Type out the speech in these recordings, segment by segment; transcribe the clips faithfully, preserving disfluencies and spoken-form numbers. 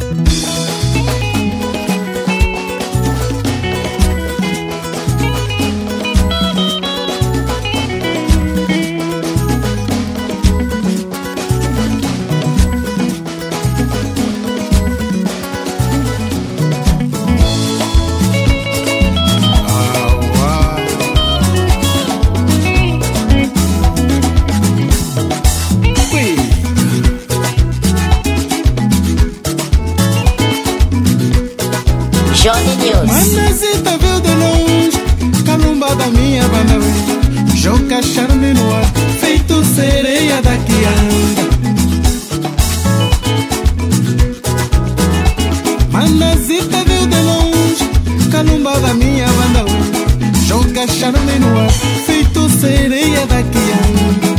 Manazita veio de longe, calumba da minha banda, joga charme no ar, feito sereia da que anda. Manazita veio de longe, calumba da minha banda, joga charme no ar, feito sereia da que anda.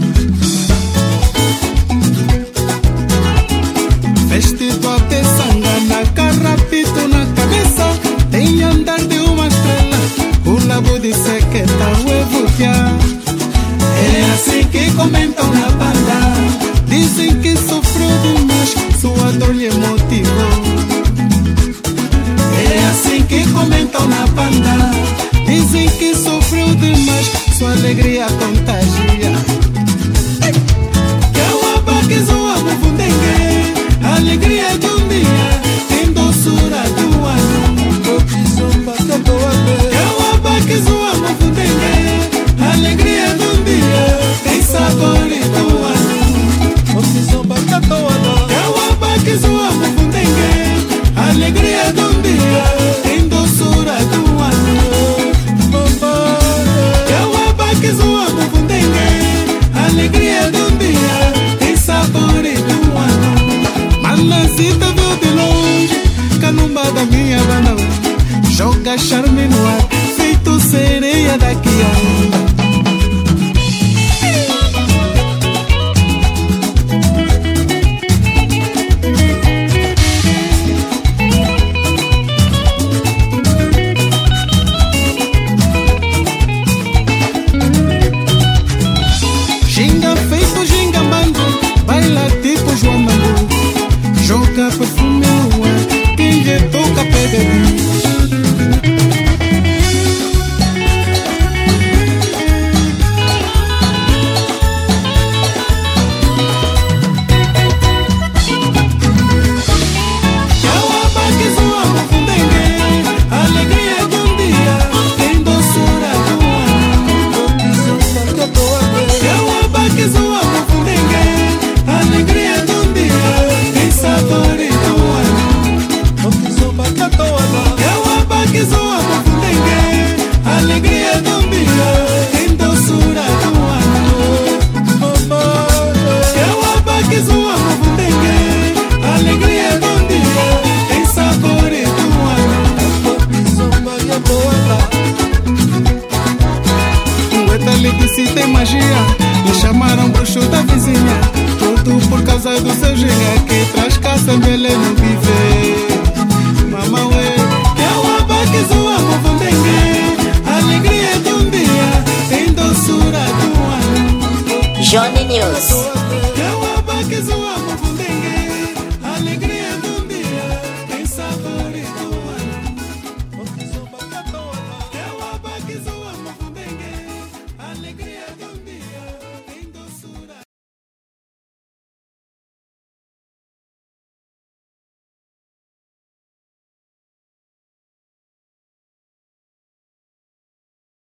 Vestido até sanga na carrapito na cabeça, tem andar de uma estrela, o labo disse que tá uevuquia. É assim que comentam na banda, dizem que sofreu demais, sua dor lhe motivou. É assim que comentam na banda, dizem que sofreu demais, sua alegria contagia. Que o abaque zoa no fundengue, alegria de um dia, tem doçura do ano. Eu abaque zoa no fundengue, alegria de um dia, tem sabor do ano. Eu abaque zoa no fundengue, alegria de um dia, tem doçura do ano. Eu abaque zoa no fundengue, alegria de um dia, tem sabor do ano. Manazita veio de longe, canumba da minha banda, joga charme no ar, feito sereia da que anda. Ginga feito ginga bando, baila tipo João Mambu, joga perfume no ar, quem lhe toca pede. Se tem magia, me chamaram bruxo da vizinha, tudo por causa do seu ginga que traz caça, beleza.